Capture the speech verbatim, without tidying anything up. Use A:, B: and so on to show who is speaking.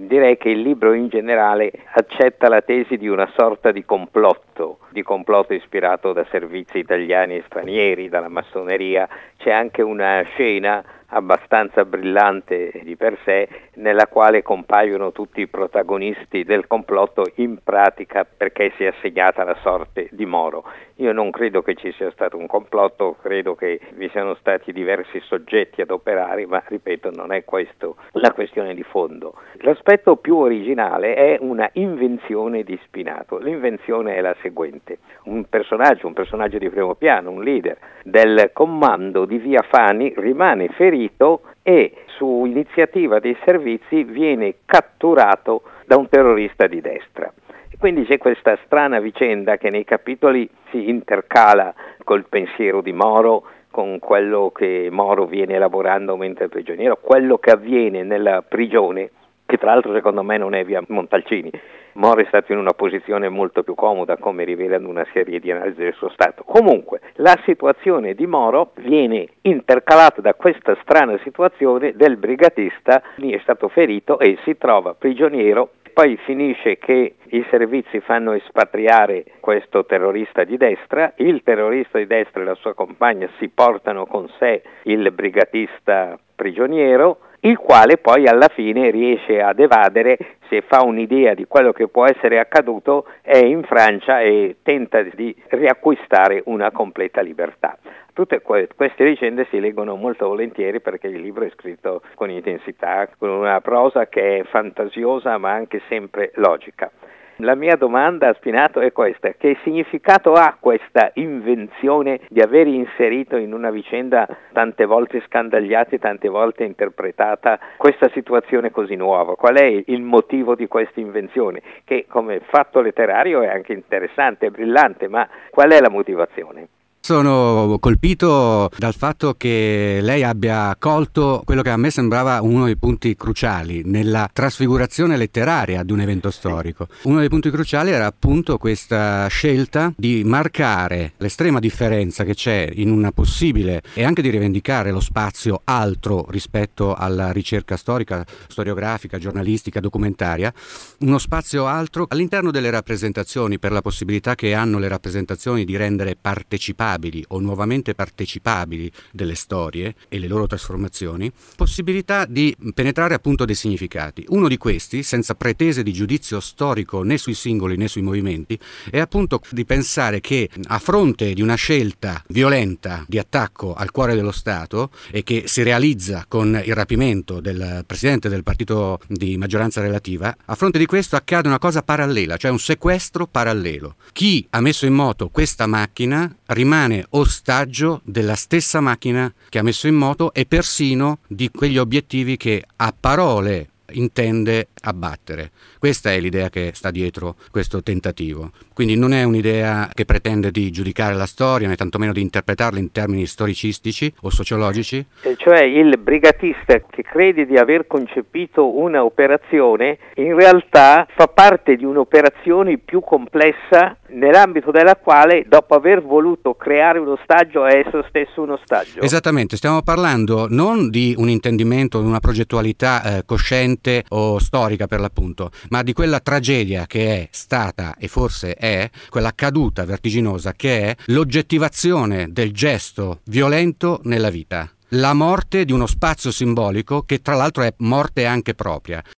A: direi che il libro in generale accetta la tesi di una sorta di complotto, di complotto ispirato da servizi italiani e stranieri, dalla massoneria. C'è anche una scena abbastanza brillante di per sé, nella quale compaiono tutti i protagonisti del complotto in pratica perché si è assegnata la sorte di Moro. Io non credo che ci sia stato un complotto, credo che vi siano stati diversi soggetti ad operare, ma ripeto, non è questo la questione di fondo. L'aspetto più originale è una invenzione di Spinato. L'invenzione è la seguente: un personaggio, un personaggio di primo piano, un leader del comando di Via Fani rimane ferito e su iniziativa dei servizi viene catturato da un terrorista di destra. Quindi c'è questa strana vicenda che nei capitoli si intercala col pensiero di Moro, con quello che Moro viene elaborando mentre è prigioniero, quello che avviene nella prigione, che tra l'altro secondo me non è via Montalcini. Moro è stato in una posizione molto più comoda, come rivelano una serie di analisi del suo stato. Comunque, la situazione di Moro viene intercalata da questa strana situazione del brigatista, lì è stato ferito e si trova prigioniero. Poi finisce che i servizi fanno espatriare questo terrorista di destra, il terrorista di destra e la sua compagna si portano con sé il brigatista prigioniero, il quale poi alla fine riesce ad evadere, si fa un'idea di quello che può essere accaduto, è in Francia e tenta di riacquistare una completa libertà. Tutte queste vicende si leggono molto volentieri perché il libro è scritto con intensità, con una prosa che è fantasiosa ma anche sempre logica. La mia domanda a Spinato è questa: che significato ha questa invenzione di aver inserito in una vicenda tante volte scandagliata e tante volte interpretata questa situazione così nuova? Qual è il motivo di questa invenzione? Che come fatto letterario è anche interessante, è brillante, ma qual è la motivazione?
B: Sono colpito dal fatto che lei abbia colto quello che a me sembrava uno dei punti cruciali nella trasfigurazione letteraria di un evento storico. Uno dei punti cruciali era appunto questa scelta di marcare l'estrema differenza che c'è in una possibile e anche di rivendicare lo spazio altro rispetto alla ricerca storica, storiografica, giornalistica, documentaria, uno spazio altro all'interno delle rappresentazioni, per la possibilità che hanno le rappresentazioni di rendere partecipabili o nuovamente partecipabili delle storie e le loro trasformazioni, possibilità di penetrare appunto dei significati. Uno di questi, senza pretese di giudizio storico né sui singoli né sui movimenti, è appunto di pensare che a fronte di una scelta violenta di attacco al cuore dello Stato e che si realizza con il rapimento del presidente del partito di maggioranza relativa, a fronte di questo accade una cosa parallela, cioè un sequestro parallelo. Chi ha messo in moto questa macchina rimane ostaggio della stessa macchina che ha messo in moto e persino di quegli obiettivi che a parole intende abbattere. Questa è l'idea che sta dietro questo tentativo. Quindi non è un'idea che pretende di giudicare la storia, né tantomeno di interpretarla in termini storicistici o sociologici.
A: E cioè il brigatista che crede di aver concepito una operazione, in realtà fa parte di un'operazione più complessa, nell'ambito della quale, dopo aver voluto creare un ostaggio, è esso stesso un ostaggio.
B: Esattamente, stiamo parlando non di un intendimento, di una progettualità eh, cosciente o storica per l'appunto, ma di quella tragedia che è stata e forse è quella caduta vertiginosa che è l'oggettivazione del gesto violento nella vita, la morte di uno spazio simbolico che tra l'altro è morte anche propria.